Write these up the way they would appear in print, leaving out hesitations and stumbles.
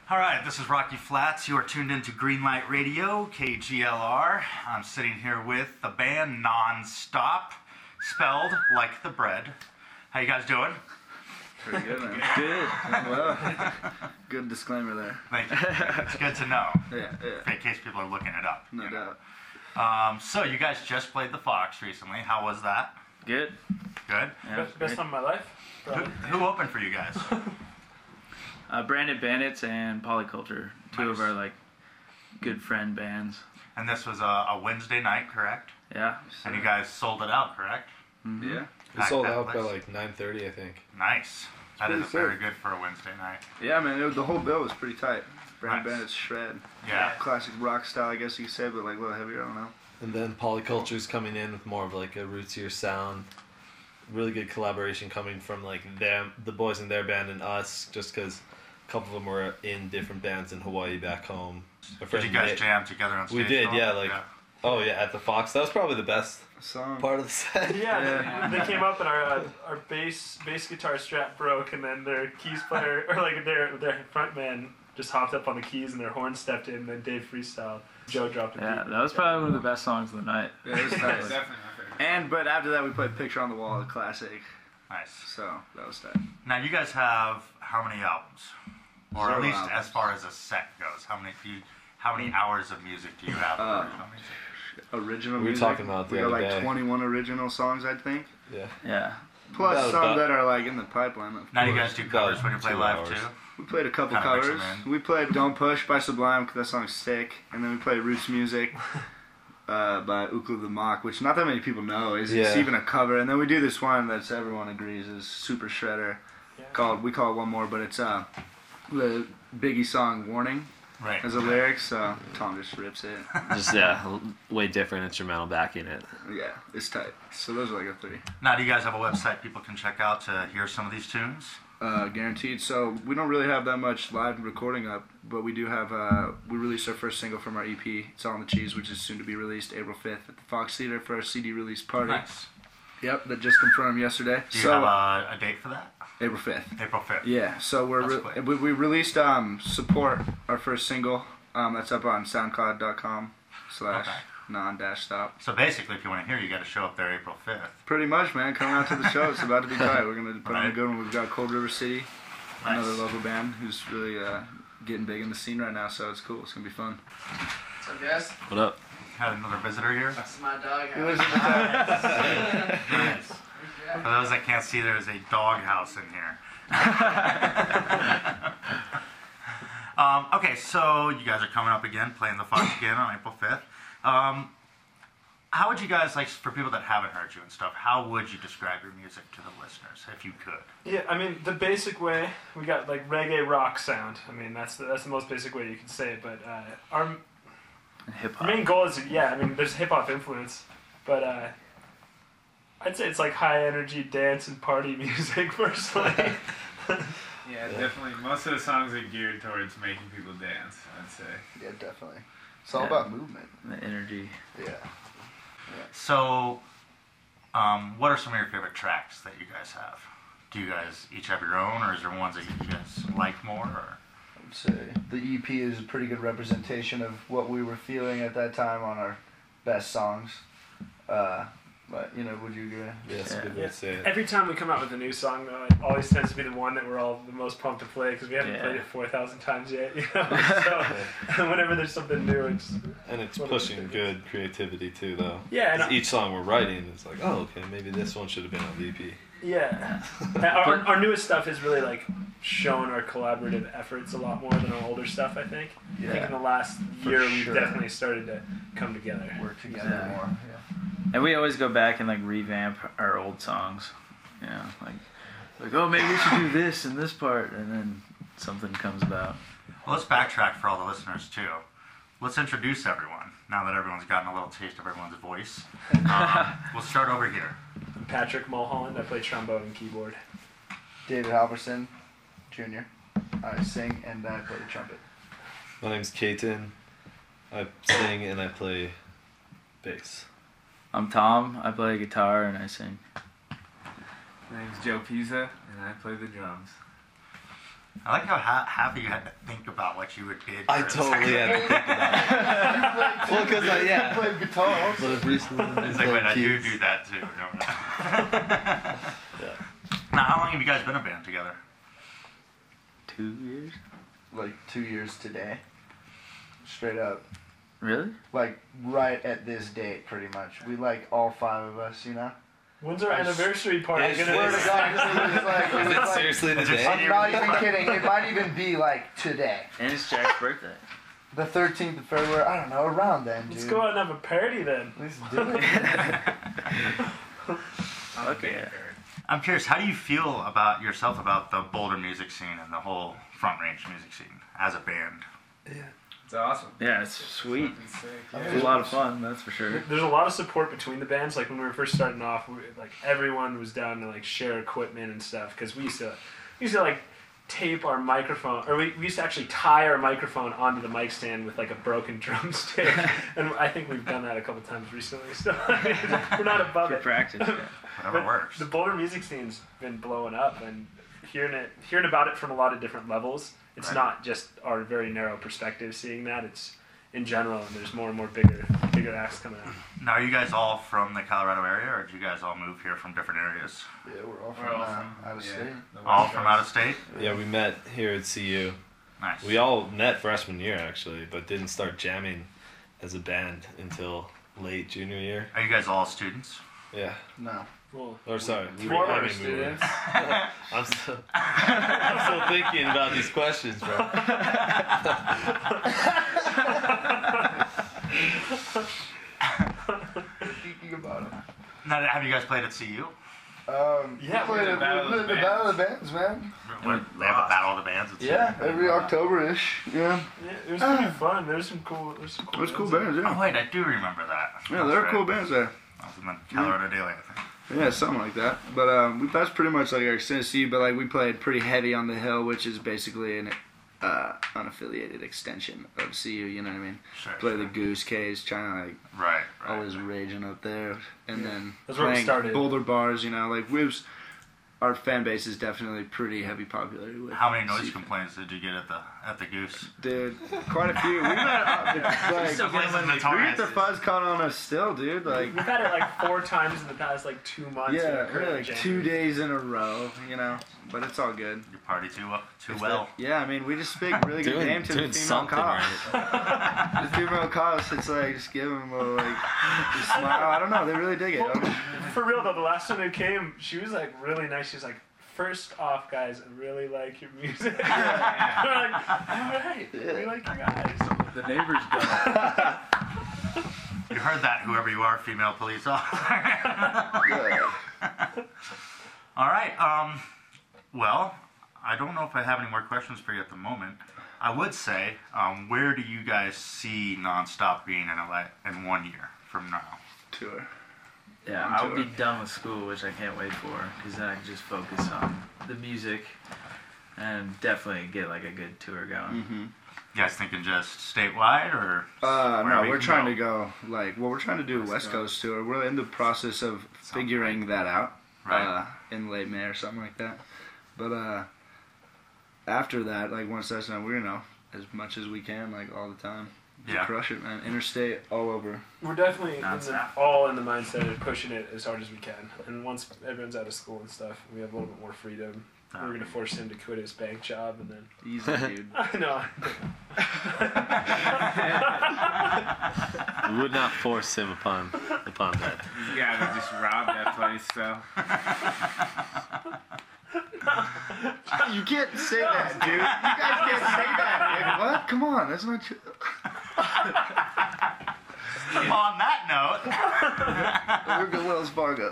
All right, this is Rocky Flats. You are tuned into Greenlight Radio, KGLR. I'm sitting here with the band Nonstop, spelled like the bread. How you guys doing? Pretty good, man. Good. Well, good disclaimer there. Thank you. It's good to know, Yeah. in case people are looking it up. No doubt. So you guys just played the Fox recently. How was that? Good. Good? Yeah, Best time of my life. Who opened for you guys? Branded Bandits and Polyculture, two of Nice. our good friend bands. And this was a Wednesday night, correct? Yeah. And you guys sold it out, correct? Mm-hmm. Yeah. We sold Packed that out by place? 9:30, I think. Nice. That is pretty very sick. good for a Wednesday night. Yeah, man. The whole bill was pretty tight. Brand Nice. Bandits shred. Yeah. Classic rock style, I guess you could say, but like a little heavier. I don't know. And then Polyculture's coming in with more of like a rootsier sound. Really good collaboration coming from like them, the boys in their band and us, just because a couple of them were in different bands in Hawaii back home. My Did friend you guys Nick- jam together on stage? We did, at all? yeah, Oh yeah, at the Fox. That was probably the best Song. part of the set. Yeah, they came up and our bass guitar strap broke, and then their keys player or their front man just hopped up on the keys and their horn stepped in. And then Dave freestyled. Joe dropped a Yeah, beat. that was probably one of the best songs of the night. Yeah, it was tight. Definitely my favorite. But after that, we played Picture on the Wall, a classic. Nice. So that was tight. Now you guys have how many albums, or at 0 least albums. as far as a set goes? How many hours of music do you have? for original music? Original We were music. talking about the We got other like day. 21 original songs, I think. Yeah. Yeah. Plus About- some about- that are like in the pipeline. of Now you course. guys do covers when you play 2 live hours. too. We played a couple Kinda mix 'em covers. in. We played Don't Push by Sublime because that song's sick. And then we played Roots Music by Uklu the Mock, which not that many people know. It's Yeah. even a cover. And then we do this one that everyone agrees is super shredder. We call it One More, but it's the Biggie song Warning Right. as a lyric. So Tom just rips it. Just way different instrumental backing it. Yeah, it's tight. So those are like a 3. Now do you guys have a website people can check out to hear some of these tunes? Guaranteed. So we don't really have that much live recording up, but we do have. We released our first single from our EP. It's on the Cheese, which is soon to be released April 5th at the Fox Theater for our CD release party. Nice. Yep, that just confirmed yesterday. Do you have a date for that? April 5th. April 5th. Yeah. So That's quick. we released Support, our first single. That's up on SoundCloud.com/non-stop. So basically, if you want to hear, you got to show up there April 5th. Pretty much, man. Coming out to the show. It's about to be tight. We're gonna put on a Right. good one. We've got Cold River City, another Nice. local band who's really getting big in the scene right now. So it's cool. It's gonna be fun. What's up, guys? What up? Had another visitor here. This is my dog. Nice. For those that can't see, there is a dog house in here. Okay, so you guys are coming up again, playing the Fox again on April 5th. How would you guys, like, for people that haven't heard you and stuff, how would you describe your music to the listeners, if you could? Yeah, I mean the basic way we got like reggae rock sound. I mean that's the most basic way you can say it. But our Hip hop. main goal is there's hip hop influence, but I'd say it's like high energy dance and party music personally. Yeah, definitely. Most of the songs are geared towards making people dance, I'd say. Yeah, definitely. It's all Yeah. about movement. The energy. Yeah. So, what are some of your favorite tracks that you guys have? Do you guys each have your own, or is there ones that you guys like more? Or? I would say the EP is a pretty good representation of what we were feeling at that time on our best songs. But would you agree? Yeah, that's a good way Yeah. to say it. Every time we come out with a new song, though, it always tends to be the one that we're all the most pumped to play because we haven't Yeah. played it 4,000 times yet. So whenever there's something new, it's And it's What are pushing the- good creativity too, though. yeah, and 'Cause each song we're writing is like, oh, okay, maybe this one should have been on the EP. yeah. And our newest stuff has really like shown our collaborative efforts a lot more than our older stuff. I think. I think in the last year we've sure. definitely started to come together. Work together Yeah. more. Yeah. And we always go back and revamp our old songs. You know, like oh maybe we should do this and this part, and then something comes about. Well, let's backtrack for all the listeners, too. Let's introduce everyone, now that everyone's gotten a little taste of everyone's voice. We'll start over here. I'm Patrick Mulholland. I play trombone and keyboard. David Halverson, Jr. I sing and I play the trumpet. My name's Kaiten. I sing and I play bass. I'm Tom. I play guitar and I sing. My name's Joe Pisa, and I play the drums. I like how happy you had to think about what you would did. I totally had to think about it. Well, because You played guitar also. But recently It's like, wait, I do that too. Now, how long have you guys been a band together? 2 years? Like 2 years today. Straight up. Really? Like right at this date, pretty much. We like all 5 of us, you know? When's our anniversary party Is gonna Swear be? to God, it was like, Is it seriously the day? I'm not even kidding. It might even be like today. And it's Jack's birthday. The 13th of February, I don't know, around then, dude. Let's go out and have a party then. Let's do it. Okay. I'm curious, how do you feel about yourself about the Boulder music scene and the whole Front Range music scene as a band? It's awesome. Yeah, it's sweet. Fucking sick. It's a lot of fun, that's for sure. There's a lot of support between the bands. Like when we were first starting off, like everyone was down to like share equipment and stuff because we used to like tape our microphone, or we used to actually tie our microphone onto the mic stand with like a broken drumstick, and I think we've done that a couple times recently. So we're not above For it. practice, yeah. Whatever works. The Boulder music scene's been blowing up, and hearing about it from a lot of different levels. It's Right. not just our very narrow perspective seeing that. It's in general, and there's more and more bigger acts coming out. Now, are you guys all from the Colorado area, or did you guys all move here from different areas? Yeah, we're all We're from, all from out of yeah, state. the All West from Coast. out of state? Yeah, we met here at CU. Nice. We all met freshman year actually, but didn't start jamming as a band until late junior year. Are you guys all students? Yeah. No. Well, Or sorry, Former we students. I'm still thinking about these questions, bro. Thinking about it. Now, have you guys played at CU? Yeah, we played the Battle of the Battle of the Bands, man. They have a battle of the bands at CU? Yeah, every October-ish. Yeah. yeah, it was pretty fun. There's some cool. It was cool bands, Oh, yeah. wait, I do remember that. Yeah, That's they're right. cool bands there. That was in the Colorado Daily, I think. Yeah, something like that. But that's pretty much like our extended CU, but like we played pretty heavy on the Hill, which is basically an unaffiliated extension of CU, you know what I mean? Sure. Play the Goose Cage, trying to like Right, right. always raging up there, and then That's where we playing started. Boulder bars, you know, like our fan base is definitely pretty heavy popularity with. How many noise CU. complaints did you get at the Goose? Dude, quite a few. We got like, Still plays in the we Taurus. get the fuzz caught on us still, dude. Like, We've had it like 4 times in the past like 2 months. yeah, in we're our like jam. 2 days in a row, you know. But it's all good. You party too It's well. that- yeah, I mean, we just speak really good game to the doing female something cops. right. The female cops, it's like just give them a little like just smile. I don't know, they really dig it. For real though, the last time they came, she was like really nice. She was like, "First off, guys, I really like your music." We're like, "All right, we like you guys." The neighbors don't. You heard that, whoever you are, female police officer. All right. Well, I don't know if I have any more questions for you at the moment. I would say, where do you guys see Nonstop being in 1 year from now? Tour. Yeah, I'll be done with school, which I can't wait for, because then I can just focus on the music and definitely get like a good tour going. Mm-hmm. You guys thinking just statewide or? No, wherever you we're can trying go? to go we're trying to do a West Coast tour. We're in the process of figuring that out. Right. In late May or something like that. But after that, like once that's done, we're gonna as much as we can, like all the time. Yeah. Crush it, man. Interstate all over. We're definitely Non-stop. all in the mindset of pushing it as hard as we can. And once everyone's out of school and stuff, we have a little bit more freedom. We're gonna force him to quit his bank job, and then Easy, dude. I know. We would not force him upon that. You gotta just rob that place, though. You can't say that, dude. You guys can't say that. Like, what? Come on, that's not true. On that note, We're good Wells Fargo.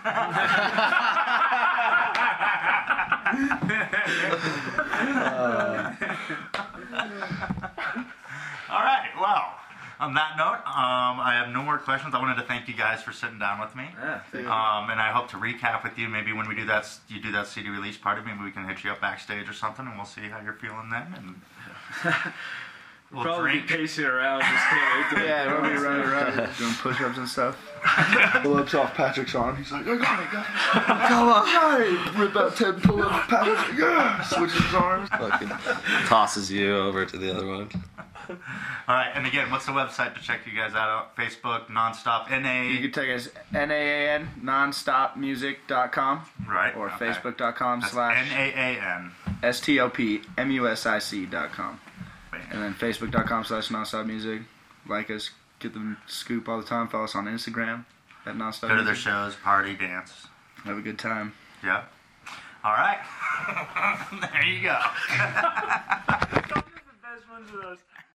all right. Well, on that note, I have no more questions. I wanted to thank you guys for sitting down with me. Yeah, thank you. And I hope to recap with you. Maybe when we do that, you do that CD release party. Maybe we can hit you up backstage or something, and we'll see how you're feeling then. And We'll Probably drink. be pacing around, just can't wait to Yeah, we'll be running around doing push-ups and stuff. Pull-ups off Patrick's arm. He's like, I got it. Come on. Rip out 10 pull-ups. Patrick's like, yeah. Switches his arms. Fucking tosses you over to the other one. All right, and again, what's the website to check you guys out? Facebook, Nonstop NA. You can take us NAAN, nonstopmusic.com Right. or okay. facebook.com That's / NAAN. STOPMUSIC.com. And then facebook.com / nonstopmusic. Like us, get the scoop all the time. Follow us on Instagram at Go to their nonstopmusic. shows, party, dance. Have a good time. Yeah. All right. There you go. Those are the best ones of those.